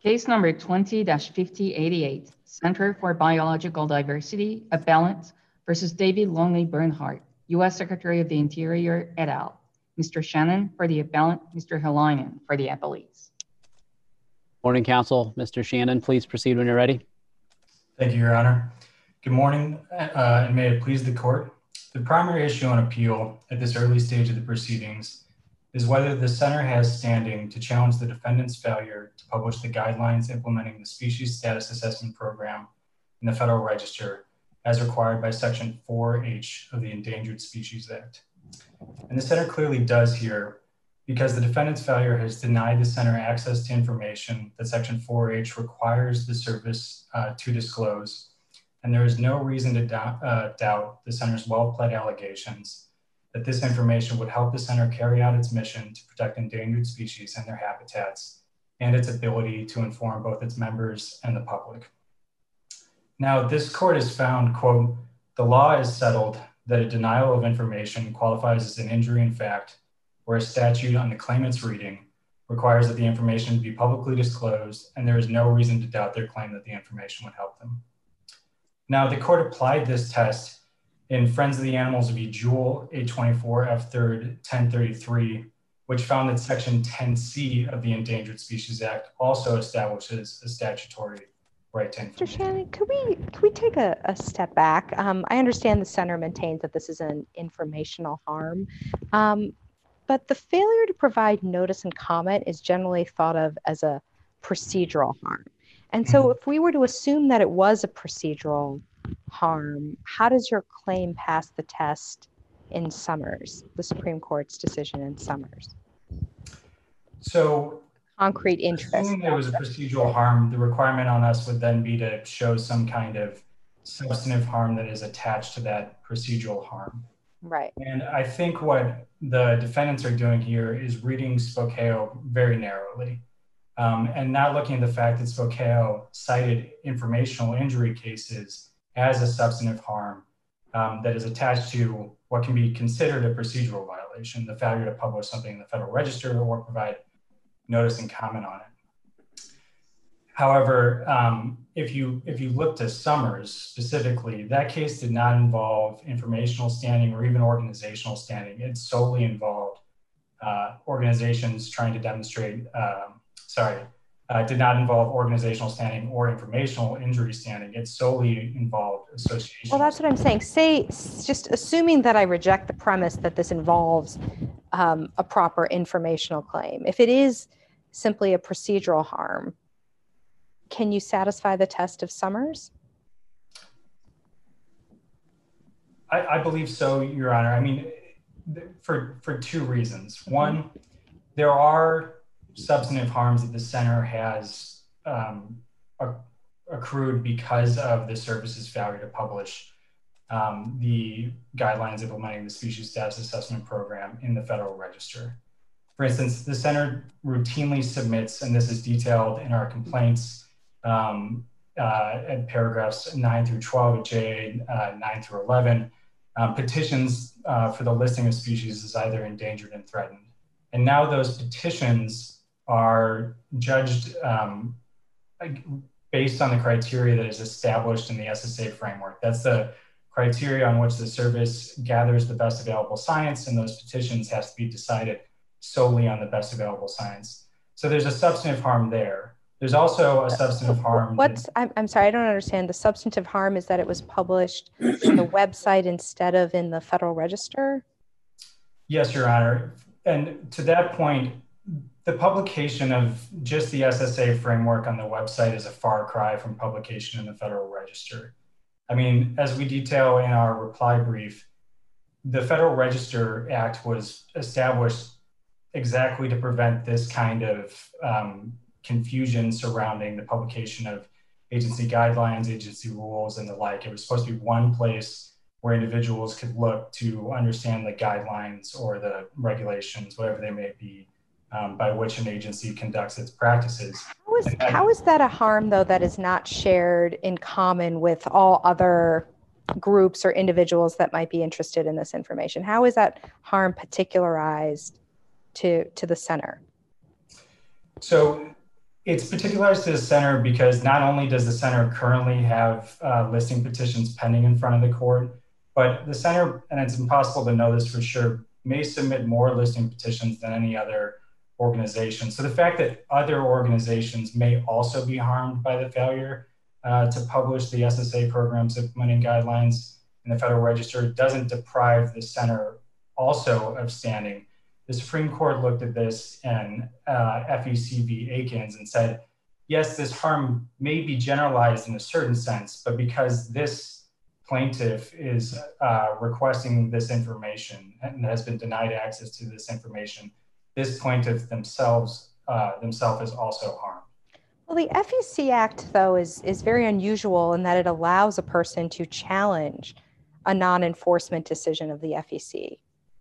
Case number 20-5088, Center for Biological Diversity, Appellant versus David Longley Bernhardt, U.S. Secretary of the Interior, et al. Mr. Shannon for the appellant, Mr. Helainen for the appellees. Morning, counsel. Mr. Shannon, please proceed when you're ready. Thank you, Your Honor. Good morning, and may it please the court. The primary issue on appeal at this early stage of the proceedings is whether the center has standing to challenge the defendant's failure to publish the guidelines implementing the Species Status Assessment Program in the Federal Register as required by Section 4H of the Endangered Species Act. And the center clearly does here because the defendant's failure has denied the center access to information that Section 4H requires the service to disclose, and there is no reason to doubt the center's well-pled allegations that this information would help the center carry out its mission to protect endangered species and their habitats, and its ability to inform both its members and the public. Now, this court has found, quote, the law is settled that a denial of information qualifies as an injury in fact, where a statute on the claimant's reading requires that the information be publicly disclosed, and there is no reason to doubt their claim that the information would help them. Now, the court applied this test in Friends of the Animals v. Jewell, 824 F. 3rd, 1033, which found that Section 10C of the Endangered Species Act also establishes a statutory right to information. Mr. Shannon, could we take a step back? I understand the center maintains that this is an informational harm, but the failure to provide notice and comment is generally thought of as a procedural harm. And so if we were to assume that it was a procedural harm, how does your claim pass the test in Summers, the Supreme Court's decision in Summers? So, concrete interest. Assuming there was a procedural harm, the requirement on us would then be to show some kind of substantive harm that is attached to that procedural harm. Right. And I think what the defendants are doing here is reading Spokeo very narrowly and not looking at the fact that Spokeo cited informational injury cases as a substantive harm that is attached to what can be considered a procedural violation, the failure to publish something in the Federal Register or provide notice and comment on it. However, if you look to Summers specifically, that case did not involve informational standing or even organizational standing. It solely involved organizations trying to demonstrate, did not involve organizational standing or informational injury standing. It solely involved association. Well, that's what I'm saying. Say, just assuming that I reject the premise that this involves a proper informational claim. If it is simply a procedural harm, can you satisfy the test of Summers? I believe so, Your Honor. I mean, for two reasons. One, there are substantive harms that the center has accrued because of the service's failure to publish the guidelines implementing the Species Status Assessment Program in the Federal Register. For instance, the center routinely submits, and this is detailed in our complaints at paragraphs 9 through 12 of JA 9 through 11, petitions for the listing of species as either endangered and threatened. And now those petitions are judged based on the criteria that is established in the SSA framework. That's the criteria on which the service gathers the best available science, and those petitions has to be decided solely on the best available science. So there's a substantive harm there. There's also a substantive harm. I'm sorry, I don't understand. The substantive harm is that it was published on the website instead of in the Federal Register? Yes, Your Honor. And to that point, the publication of just the SSA framework on the website is a far cry from publication in the Federal Register. I mean, as we detail in our reply brief, the Federal Register Act was established exactly to prevent this kind of confusion surrounding the publication of agency guidelines, agency rules, and the like. It was supposed to be one place where individuals could look to understand the guidelines or the regulations, whatever they may be, by which an agency conducts its practices. How is that a harm, though, that is not shared in common with all other groups or individuals that might be interested in this information? How is that harm particularized to the center? So It's particularized to the center because not only does the center currently have listing petitions pending in front of the court, but the center, and it's impossible to know this for sure, may submit more listing petitions than any other organization. So the fact that other organizations may also be harmed by the failure to publish the SSA program's implementing guidelines in the Federal Register doesn't deprive the center also of standing. The Supreme Court looked at this in FEC v. Akins and said, yes, this harm may be generalized in a certain sense, but because this plaintiff is requesting this information and has been denied access to this information, this plaintiff themselves is also harmed. Well, the FEC Act, though, is very unusual in that it allows a person to challenge a non-enforcement decision of the FEC.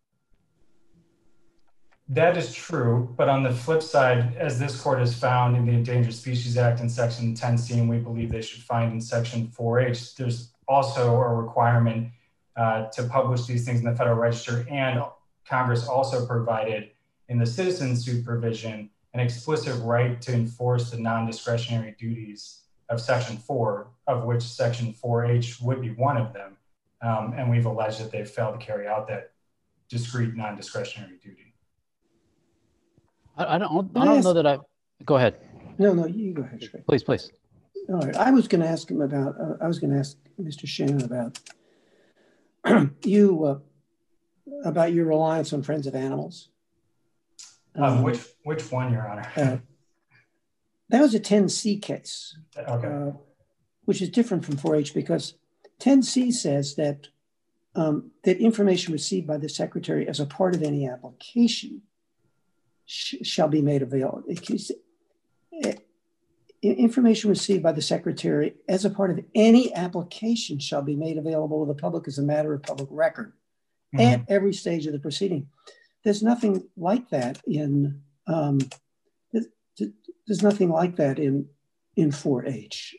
That is true, but on the flip side, as this court has found in the Endangered Species Act in Section 10C, and we believe they should find in Section 4H, there's also a requirement to publish these things in the Federal Register, and Congress also provided in the citizen suit provision an explicit right to enforce the non-discretionary duties of Section 4, of which Section 4H would be one of them, and we've alleged that they've failed to carry out that discrete non-discretionary duty. I don't know that I. Go ahead. No, you go ahead, Shrey. Please. All right. I was going to ask him about. I was going to ask Mr. Shannon about about your reliance on Friends of Animals. Which one, Your Honor? That was a 10C case, okay. Which is different from 4H because 10C says that that information received by the Secretary as a part of any application shall be made available. Information received by the Secretary as a part of any application shall be made available to the public as a matter of public record at every stage of the proceeding. There's nothing like that in 4H.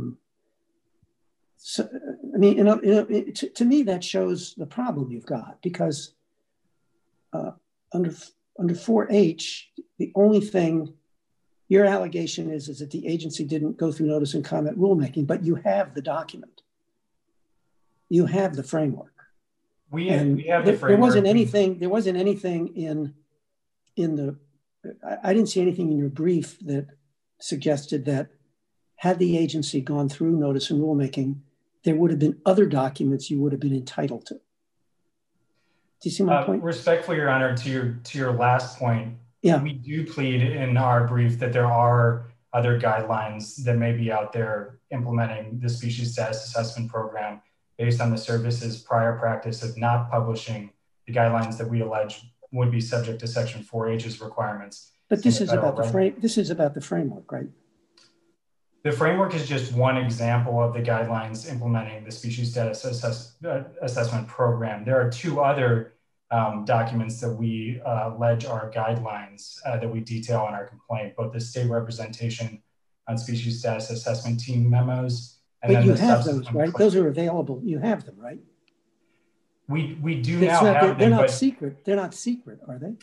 So, I mean, to me, that shows the problem you've got because under 4H, the only thing your allegation is that the agency didn't go through notice and comment rulemaking, but you have the document. You have the framework. We have the framework. There wasn't anything in the, I didn't see anything in your brief that suggested that had the agency gone through notice and rulemaking, there would have been other documents you would have been entitled to. Do you see my point? Respectfully, Your Honor, to your last point, yeah. We do plead in our brief that there are other guidelines that may be out there implementing the species status assessment program based on the service's prior practice of not publishing the guidelines that we allege would be subject to Section 4H's requirements. But this is about the framework, right? The framework is just one example of the guidelines implementing the species status assessment program. There are two other documents that we allege are guidelines that we detail in our complaint, both the state representation on species status assessment team memos. And but you have those, right? Those are available. You have them, right? We do now have them. They're not secret. They're not secret, are they?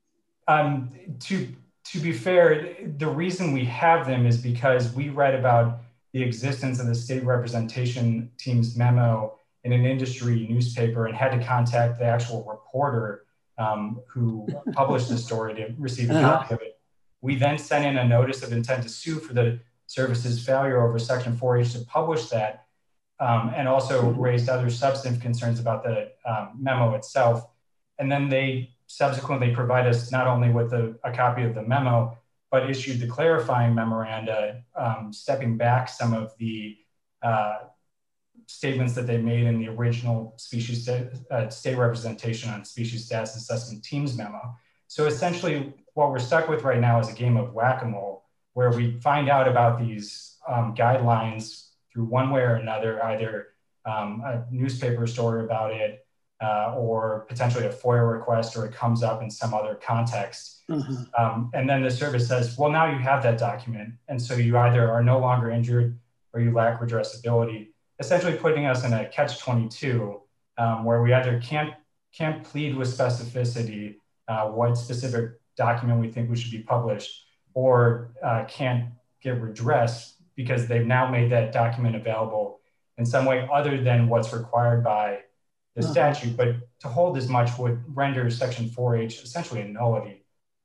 To be fair, the reason we have them is because we read about the existence of the state representation team's memo in an industry newspaper and had to contact the actual reporter who published the story to receive a copy of it. We then sent in a notice of intent to sue for the service's failure over Section 4H to publish that, and also raised other substantive concerns about the memo itself. And then they subsequently provide us not only with a copy of the memo, but issued the clarifying memoranda, stepping back some of the statements that they made in the original species state representation on species status assessment team's memo. So essentially what we're stuck with right now is a game of whack-a-mole where we find out about these guidelines through one way or another, either a newspaper story about it or potentially a FOIA request, or it comes up in some other context. And then the service says, well, now you have that document. And so you either are no longer injured or you lack redressability, essentially putting us in a catch-22 where we either can't plead with specificity what specific document we think we should be published, or can't get redress because they've now made that document available in some way other than what's required by the statute. But to hold as much would render Section 4H essentially a nullity.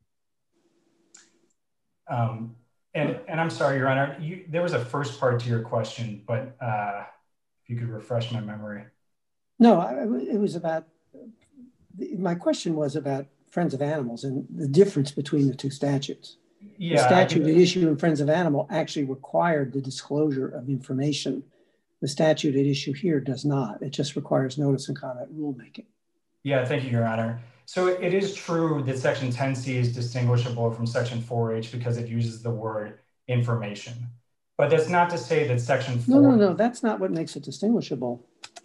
And I'm sorry, Your Honor, there was a first part to your question, but if you could refresh my memory. No, it was about, my question was about Friends of Animals and the difference between the two statutes. Yeah, the statute at issue in Friends of Animal actually required the disclosure of information. The statute at issue here does not. It just requires notice and comment rulemaking. Yeah, thank you, Your Honor. So it is true that Section 10C is distinguishable from Section 4H because it uses the word information. But that's not to say that Section 4... No, that's not what makes it distinguishable.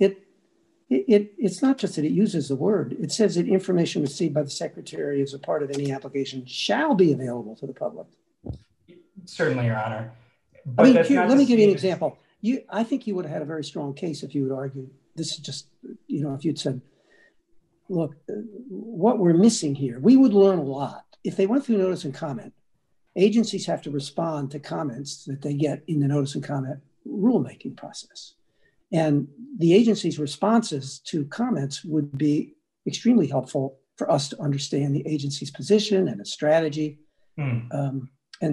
It's not just that it uses the word. It says that information received by the Secretary as a part of any application shall be available to the public. Certainly, Your Honor. But I mean, let me give you an example. I think you would have had a very strong case if you had argued, this is just, if you'd said, look, what we're missing here, we would learn a lot. If they went through notice and comment, agencies have to respond to comments that they get in the notice and comment rulemaking process. And the agency's responses to comments would be extremely helpful for us to understand the agency's position and its strategy. And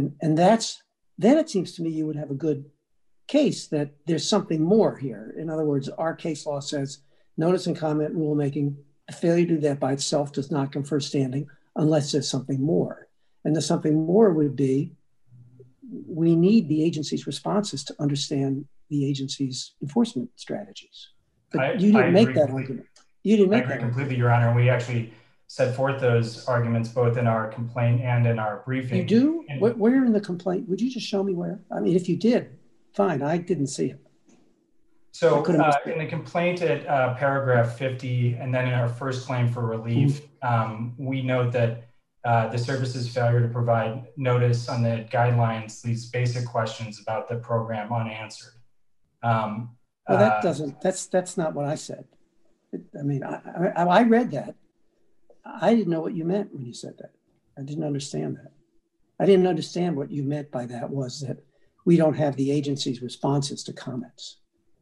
then it seems to me you would have a good case that there's something more here. In other words, our case law says notice and comment rulemaking, the failure to do that by itself does not confer standing unless there's something more. And the something more would be, we need the agency's responses to understand the agency's enforcement strategies. But you didn't make that argument. You didn't make that argument. Completely, Your Honor. We actually set forth those arguments both in our complaint and in our briefing. You do? Where in the complaint? Would you just show me where? I mean, if you did, fine. I didn't see it. So in the complaint at paragraph 50, and then in our first claim for relief, we note that the service's failure to provide notice on the guidelines leaves basic questions about the program unanswered. Well, that's not what I said. I mean, I read that. I didn't know what you meant when you said that. I didn't understand that. I didn't understand what you meant by that was that we don't have the agency's responses to comments.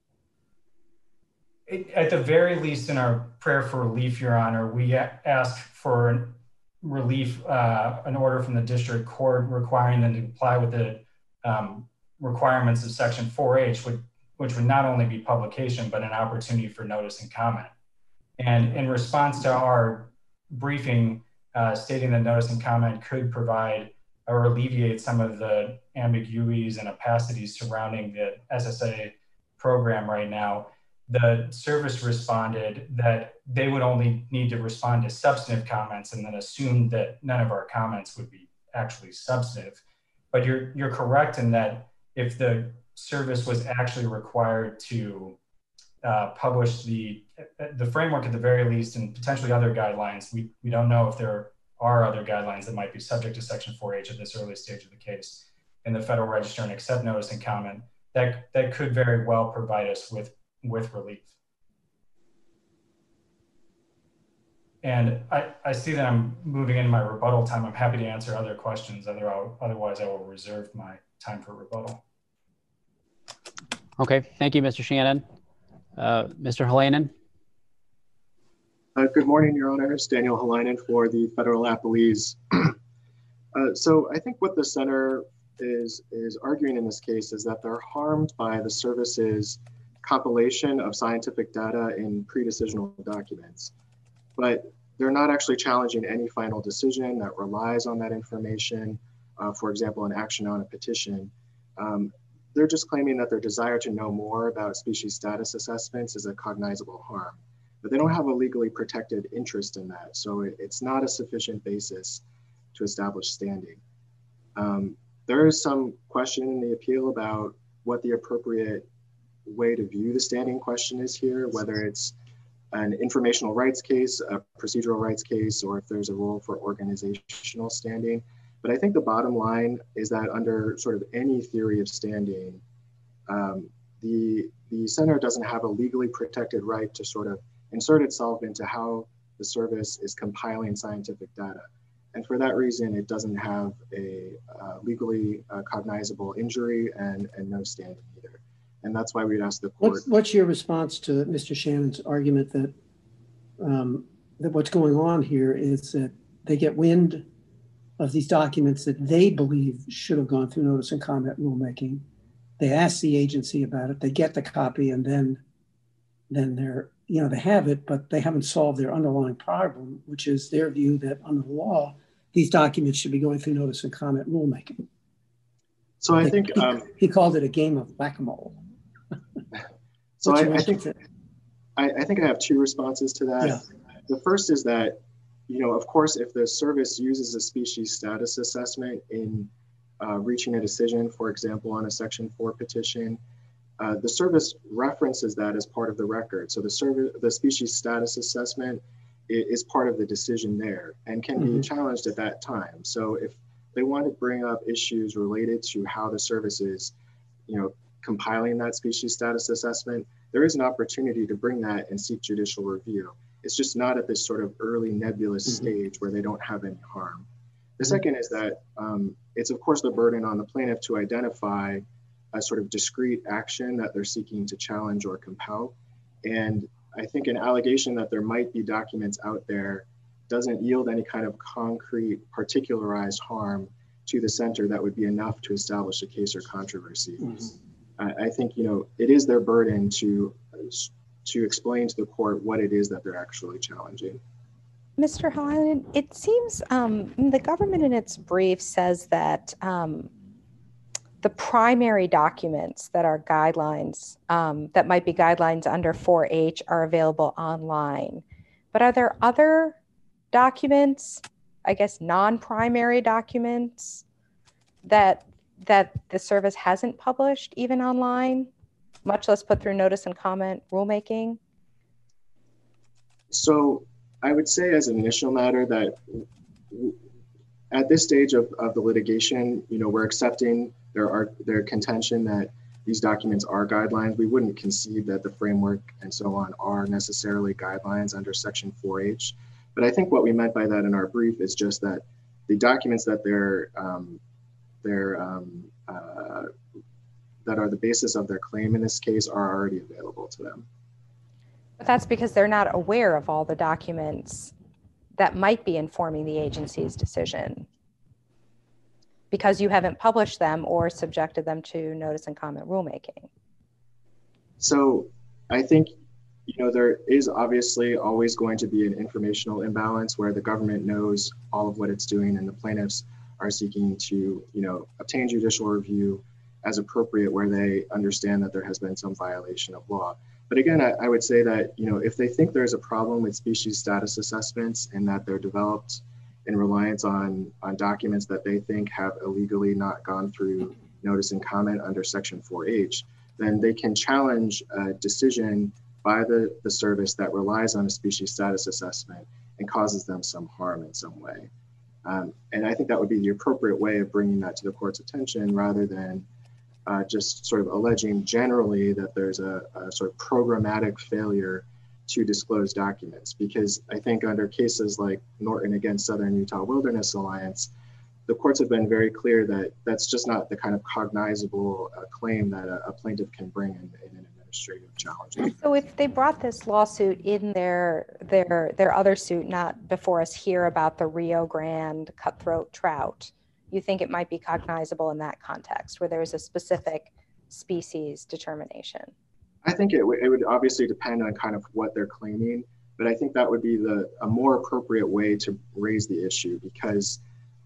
At the very least, in our prayer for relief, Your Honor, we asked for relief, an order from the district court requiring them to comply with the requirements of Section 4H, which would not only be publication, but an opportunity for notice and comment. And in response to our briefing stating that notice and comment could provide or alleviate some of the ambiguities and opacities surrounding the SSA program right now, the service responded that they would only need to respond to substantive comments and then assumed that none of our comments would be actually substantive. But you're correct in that if the service was actually required to publish the framework at the very least and potentially other guidelines, we don't know if there are other guidelines that might be subject to Section 4H at this early stage of the case in the Federal Register and accept notice and comment, that could very well provide us with relief. And I see that I'm moving into my rebuttal time. I'm happy to answer other questions. Otherwise, I will reserve my time for rebuttal. Okay, thank you, Mr. Shannon. Mr. Halainen. Good morning, Your Honors. Daniel Halainen for the Federal Appellees. So I think what the center is arguing in this case is that they're harmed by the service's compilation of scientific data in pre-decisional documents, but they're not actually challenging any final decision that relies on that information, for example, an action on a petition. They're just claiming that their desire to know more about species status assessments is a cognizable harm, but they don't have a legally protected interest in that, so it's not a sufficient basis to establish standing. There is some question in the appeal about what the appropriate way to view the standing question is here, whether it's an informational rights case, a procedural rights case, or if there's a role for organizational standing. But I think the bottom line is that under sort of any theory of standing, the center doesn't have a legally protected right to sort of insert itself into how the service is compiling scientific data. And for that reason, it doesn't have a legally cognizable injury and no standing either. And that's why we'd ask the court. What's your response to Mr. Shannon's argument that that what's going on here is that they get wind of these documents that they believe should have gone through notice and comment rulemaking. They ask the agency about it, they get the copy, and then they're, they have it, but they haven't solved their underlying problem, which is their view that under the law, these documents should be going through notice and comment rulemaking. So I think he called it a game of whack-a-mole. So I think I have two responses to that. Yeah. The first is that, of course, if the service uses a species status assessment in reaching a decision, for example, on a Section 4 petition, the service references that as part of the record. So the species status assessment is part of the decision there and can be challenged at that time. So if they want to bring up issues related to how the service is, compiling that species status assessment, there is an opportunity to bring that and seek judicial review. It's just not at this sort of early nebulous stage where they don't have any harm. The second is that it's of course the burden on the plaintiff to identify a sort of discrete action that they're seeking to challenge or compel. And I think an allegation that there might be documents out there doesn't yield any kind of concrete particularized harm to the center that would be enough to establish a case or controversy. I think, it is their burden to explain to the court what it is that they're actually challenging. Mr. Hallinan, it seems the government in its brief says that the primary documents that are guidelines, that might be guidelines under 4H, are available online. But are there other documents, I guess non-primary documents, that the service hasn't published even online, much less put through notice and comment rulemaking? So I would say as an initial matter that at this stage of the litigation, we're accepting their contention that these documents are guidelines. We wouldn't concede that the framework and so on are necessarily guidelines under Section 4H. But I think what we meant by that in our brief is just that the documents that that are the basis of their claim in this case are already available to them. But that's because they're not aware of all the documents that might be informing the agency's decision, because you haven't published them or subjected them to notice and comment rulemaking. So I think, there is obviously always going to be an informational imbalance where the government knows all of what it's doing and the plaintiffs are seeking to, obtain judicial review as appropriate where they understand that there has been some violation of law. But again, I would say that, if they think there's a problem with species status assessments and that they're developed in reliance on documents that they think have illegally not gone through notice and comment under Section 4H, then they can challenge a decision by the service that relies on a species status assessment and causes them some harm in some way. And I think that would be the appropriate way of bringing that to the court's attention rather than just sort of alleging generally that there's a sort of programmatic failure to disclose documents. Because I think under cases like Norton against Southern Utah Wilderness Alliance, the courts have been very clear that that's just not the kind of cognizable claim that a plaintiff can bring in an administrative challenge. So if they brought this lawsuit in their other suit, not before us here about the Rio Grande cutthroat trout, you think it might be cognizable in that context where there's a specific species determination? I think it would obviously depend on kind of what they're claiming, but I think that would be a more appropriate way to raise the issue because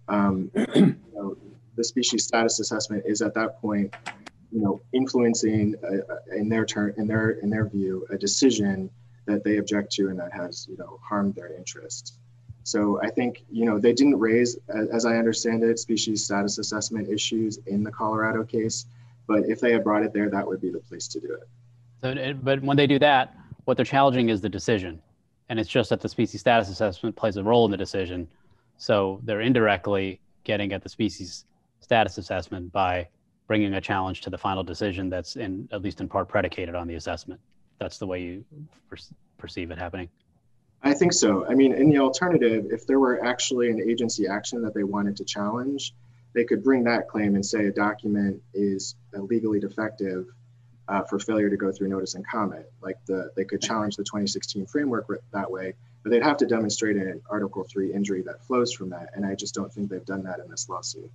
the species status assessment is at that point, influencing in their view a decision that they object to and that has harmed their interests. So I think they didn't raise, as I understand it, species status assessment issues in the Colorado case, but if they had brought it there, that would be the place to do it. But when they do that, what they're challenging is the decision, and it's just that the species status assessment plays a role in the decision. So they're indirectly getting at the species status assessment by bringing a challenge to the final decision that's at least in part predicated on the assessment. That's the way you perceive it happening. I think so. I mean, in the alternative, if there were actually an agency action that they wanted to challenge, they could bring that claim and say a document is legally defective for failure to go through notice and comment. Like they could challenge the 2016 framework that way, but they'd have to demonstrate an Article 3 injury that flows from that. And I just don't think they've done that in this lawsuit.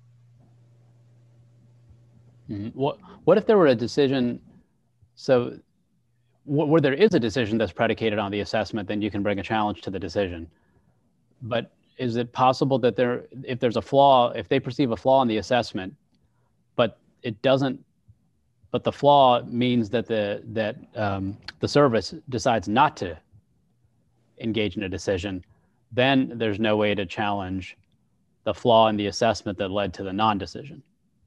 What if there were a decision, so where there is a decision that's predicated on the assessment, then you can bring a challenge to the decision. But is it possible that if there's a flaw, if they perceive a flaw in the assessment, but the flaw means that the service decides not to engage in a decision, then there's no way to challenge the flaw in the assessment that led to the non-decision?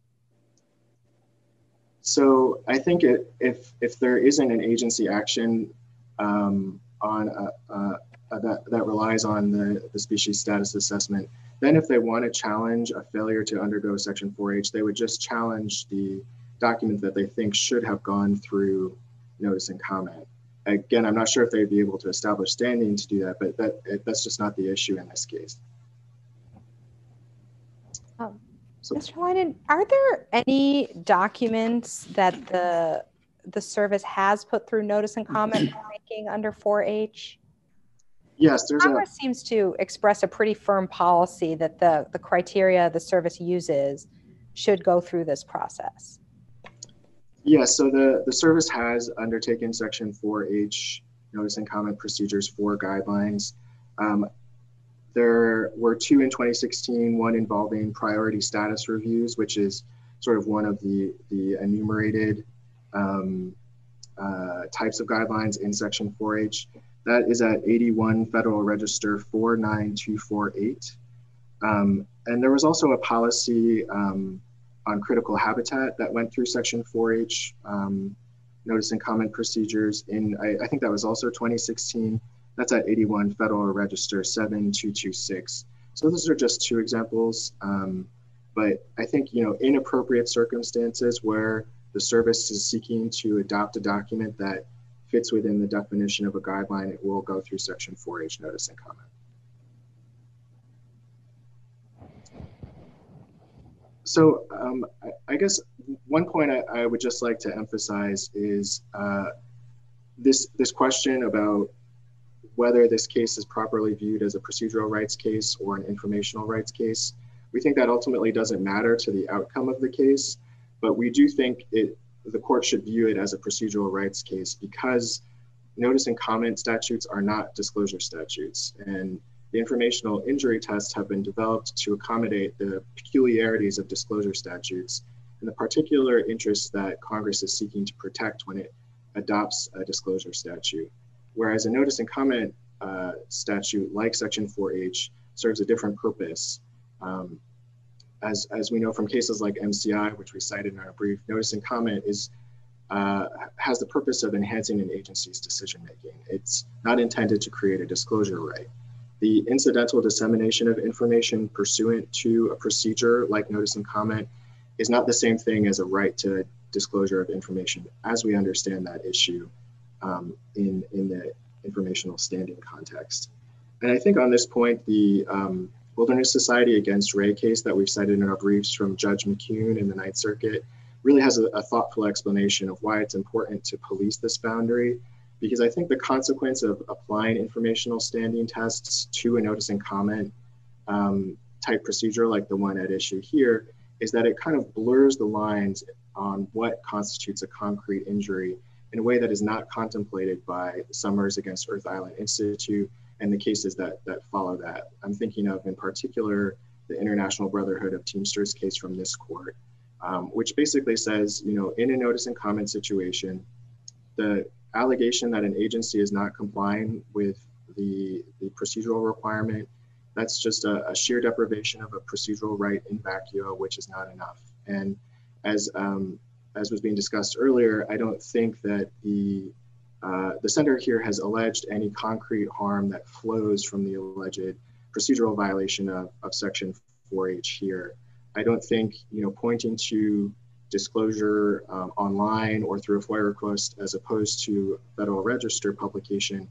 So I think if there isn't an agency action that relies on the species status assessment, then if they want to challenge a failure to undergo Section 4H, they would just challenge the document that they think should have gone through notice and comment. Again, I'm not sure if they'd be able to establish standing to do that, but that's just not the issue in this case. Mr. Heinen, are there any documents that the service has put through notice and comment making under 4H? Yes, Congress seems to express a pretty firm policy that the criteria the service uses should go through this process. Yes, so the service has undertaken Section 4H notice and comment procedures for guidelines. There were 2 in 2016, one involving priority status reviews, which is sort of one of the enumerated types of guidelines in Section 4H. That is at 81 Federal Register 49248. And there was also a policy on critical habitat that went through Section 4H notice and comment procedures in, I think that was also 2016. That's at 81 Federal Register 7226. So those are just 2 examples. But I think, in appropriate circumstances where the service is seeking to adopt a document that fits within the definition of a guideline, it will go through Section 4H notice and comment. So I guess one point I would just like to emphasize is this question about whether this case is properly viewed as a procedural rights case or an informational rights case. We think that ultimately doesn't matter to the outcome of the case, but we do think the court should view it as a procedural rights case because notice and comment statutes are not disclosure statutes. And the informational injury tests have been developed to accommodate the peculiarities of disclosure statutes and the particular interests that Congress is seeking to protect when it adopts a disclosure statute. Whereas a notice and comment statute like Section 4H serves a different purpose. As we know from cases like MCI, which we cited in our brief, notice and comment has the purpose of enhancing an agency's decision-making. It's not intended to create a disclosure right. The incidental dissemination of information pursuant to a procedure like notice and comment is not the same thing as a right to disclosure of information as we understand that issue in the informational standing context. And I think on this point, the Wilderness Society against Ray case that we've cited in our briefs from Judge McCune in the Ninth Circuit really has a thoughtful explanation of why it's important to police this boundary, because I think the consequence of applying informational standing tests to a notice and comment type procedure like the one at issue here is that it kind of blurs the lines on what constitutes a concrete injury in a way that is not contemplated by Summers against Earth Island Institute and the cases that follow that. I'm thinking of, in particular, the International Brotherhood of Teamsters case from this court, which basically says, in a notice and comment situation, the allegation that an agency is not complying with the procedural requirement, that's just a sheer deprivation of a procedural right in vacuo, which is not enough. And as was being discussed earlier, I don't think that the center here has alleged any concrete harm that flows from the alleged procedural violation of Section 4H here. I don't think, pointing to disclosure online or through a FOIA request as opposed to Federal Register publication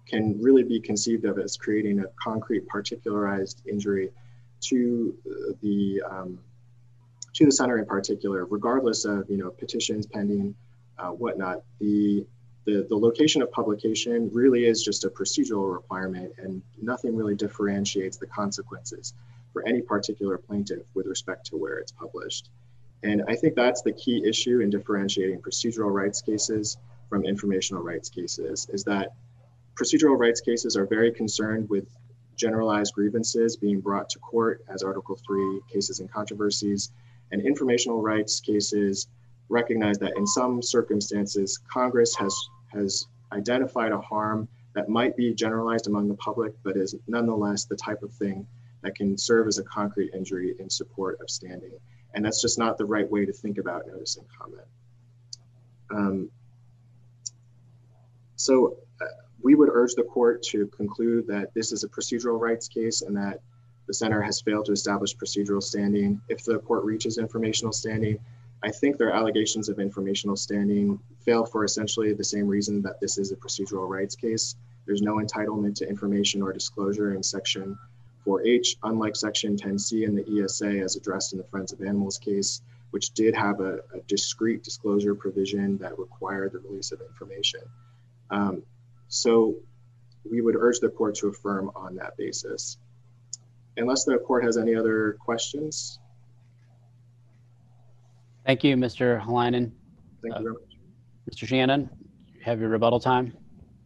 can really be conceived of as creating a concrete particularized injury to the center in particular, regardless of petitions pending, whatnot. The location of publication really is just a procedural requirement, and nothing really differentiates the consequences for any particular plaintiff with respect to where it's published. And I think that's the key issue in differentiating procedural rights cases from informational rights cases, is that procedural rights cases are very concerned with generalized grievances being brought to court as Article 3 cases and controversies, and informational rights cases recognize that in some circumstances, Congress has identified a harm that might be generalized among the public, but is nonetheless the type of thing that can serve as a concrete injury in support of standing. And that's just not the right way to think about notice and comment. So we would urge the court to conclude that this is a procedural rights case and that the center has failed to establish procedural standing. If the court reaches informational standing, I think their allegations of informational standing fail for essentially the same reason that this is a procedural rights case. There's no entitlement to information or disclosure in Section 4H, unlike Section 10C in the ESA as addressed in the Friends of Animals case, which did have a discrete disclosure provision that required the release of information. So we would urge the court to affirm on that basis. Unless the court has any other questions. Thank you, Mr. Halainen. Thank you very much. Mr. Shannon, you have your rebuttal time.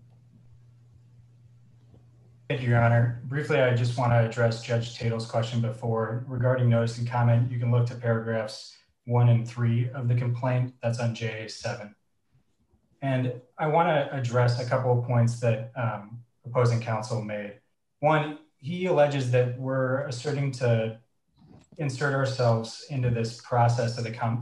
Thank you, Your Honor. Briefly, I just want to address Judge Tatel's question before regarding notice and comment. You can look to paragraphs 1 and 3 of the complaint. That's on JA7. And I want to address a couple of points that opposing counsel made. One, he alleges that we're asserting to insert ourselves into this process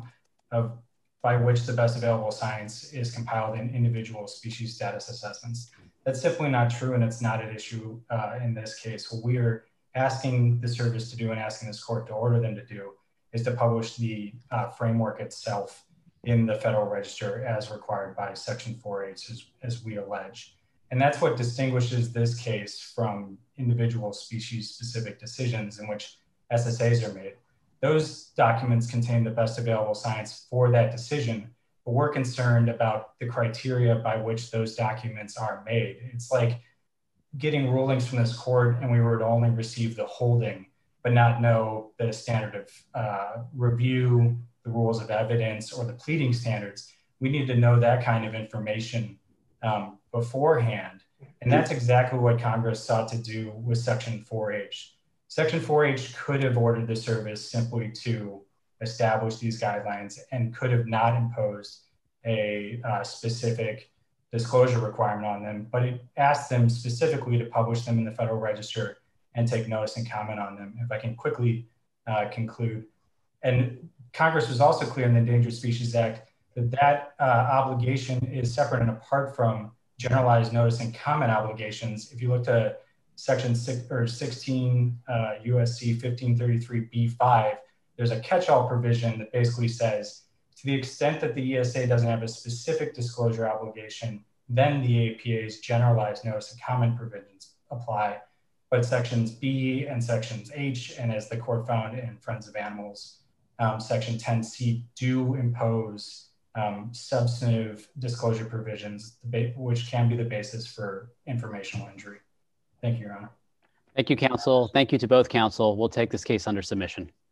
by which the best available science is compiled in individual species status assessments. That's simply not true, and it's not an issue in this case. What we are asking the service to do and asking this court to order them to do is to publish the framework itself in the Federal Register as required by Section 4H, as we allege. And that's what distinguishes this case from individual species-specific decisions in which SSAs are made. Those documents contain the best available science for that decision, but we're concerned about the criteria by which those documents are made. It's like getting rulings from this court and we were to only receive the holding, but not know the standard of review, the rules of evidence, or the pleading standards. We need to know that kind of information beforehand. And that's exactly what Congress sought to do with Section 4H. Section 4H could have ordered the service simply to establish these guidelines and could have not imposed a specific disclosure requirement on them, but it asked them specifically to publish them in the Federal Register and take notice and comment on them. If I can quickly conclude. And Congress was also clear in the Endangered Species Act that obligation is separate and apart from generalized notice and comment obligations. If you look to Section 16 USC 1533B5, there's a catch-all provision that basically says, to the extent that the ESA doesn't have a specific disclosure obligation, then the APA's generalized notice and comment provisions apply. But Sections B and Sections H, and as the court found in Friends of Animals, Section 10C do impose substantive disclosure provisions, which can be the basis for informational injury. Thank you, Your Honor. Thank you, counsel. Thank you to both counsel. We'll take this case under submission.